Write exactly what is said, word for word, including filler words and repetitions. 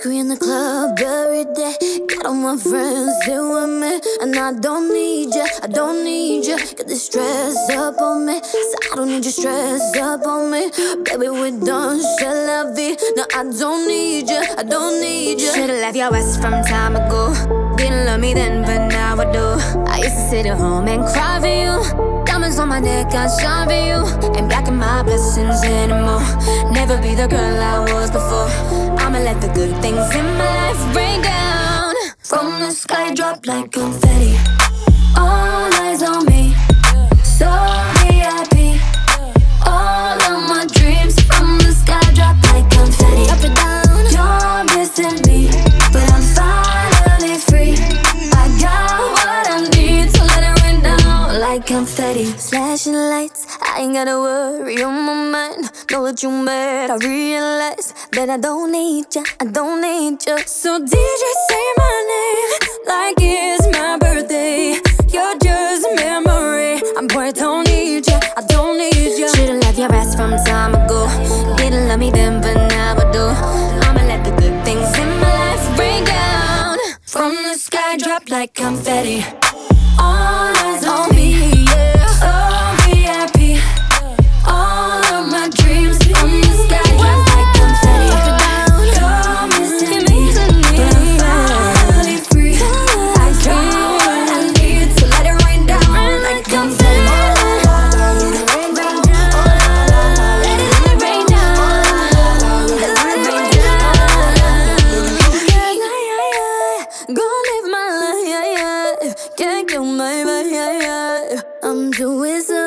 Mercury in the club every day. Got all my friends here with me, and I don't need ya, I don't need ya. Got this stress up on me, so I don't need you stress up on me. Baby, we done, c'est la vie. No, I don't need ya, I don't need ya. Should've left your ass from time ago. Didn't love me then, but now I do. I used to sit at home and cry for you. Diamonds on my neck, I shine for you. Ain't blocking my blessings anymore. Never be the girl I was before. I'ma let the good things in my life rain down. From the sky, drop like confetti. All eyes on me, so V I P. All of my dreams from the sky, drop like confetti. Up and down, you're missing me, but I'm finally free. I got what I need, so let it rain down like confetti. Flashing lights, I ain't gotta worry on my mind. Know that you mad, I realize that I don't need ya, I don't need ya. So D J, say my name like it's my birthday. You're just a memory, I'm boy, I don't need ya, I don't need ya. Should've left your ass from time ago. Didn't love me then, but now I do. I'ma let the good things in my life rain down. From the sky, drop like confetti. All eyes on me, yeah. Oh, V I P. All of my dreams from the sky, drop like confetti. You're missing me, but I'm finally free. I got what I need, so let it rain down like confetti. Let it rain down. Let it rain down. Let it rain down. Gonna live my life, yeah, yeah. Can't kill my vibe, yeah, yeah. I'm doing so